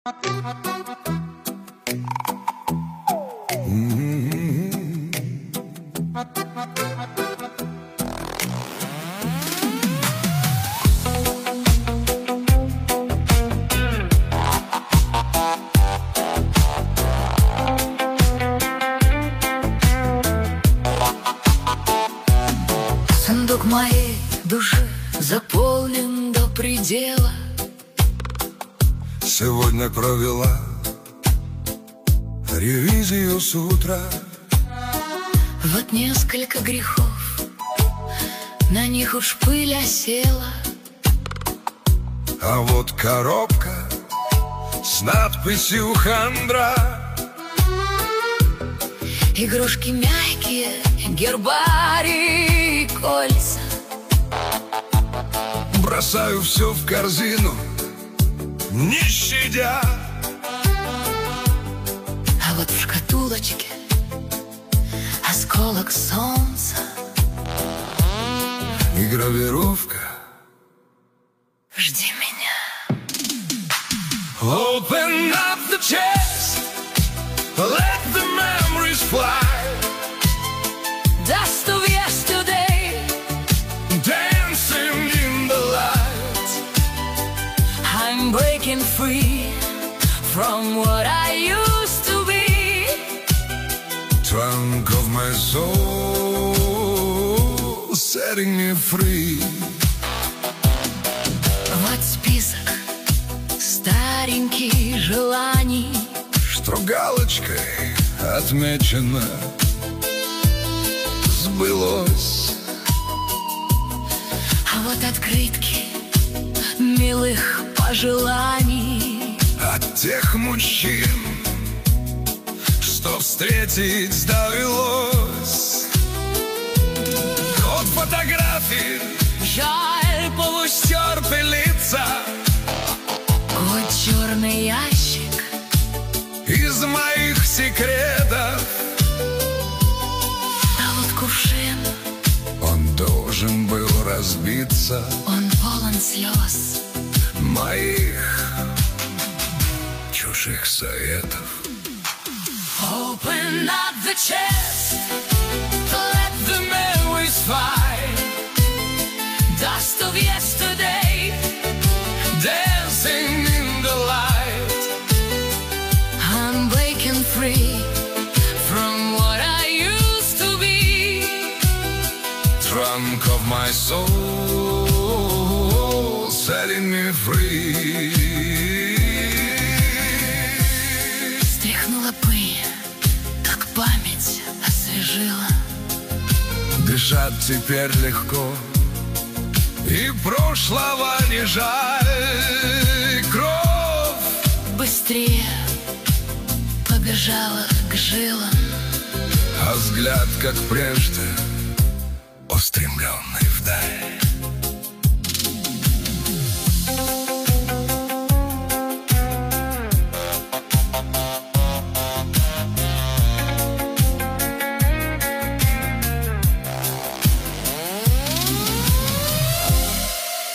Сундук моей души заполнен до предела. Сегодня провела ревизию с утра. Вот несколько грехов, на них уж пыль осела. А вот коробка с надписью «Хандра». Игрушки мягкие, гербарий, кольца. Бросаю все в корзину, не щадя. А вот в шкатулочке осколок солнца И гравировка «Жди меня». Open up the chest, let the memories fly. Dust of yesterday, Dancing in the light. I'm breaking free from what I used to be. Trunk of my soul, setting me free. Вот список стареньких желаний, Что галочкой отмечено, сбылось. а вот открытки милых пожеланий. От тех мужчин, что встретить довелось. От фотографий Жаль, полустерты лица. вот черный ящик, Из моих секретов а вот кувшин, он должен был разбиться. он полон слез. Моих чужих советов. Open up the chest, let the memories fly. Dust of yesterday, Dancing in the light. I'm breaking free from what I used to be. Trunk of my soul, setting me free. Стряхнула пыль, как память освежила. Дышать теперь легко, и прошлого не жаль. Кровь Быстрее побежала к жилам. а взгляд, как прежде, устремленный вдаль.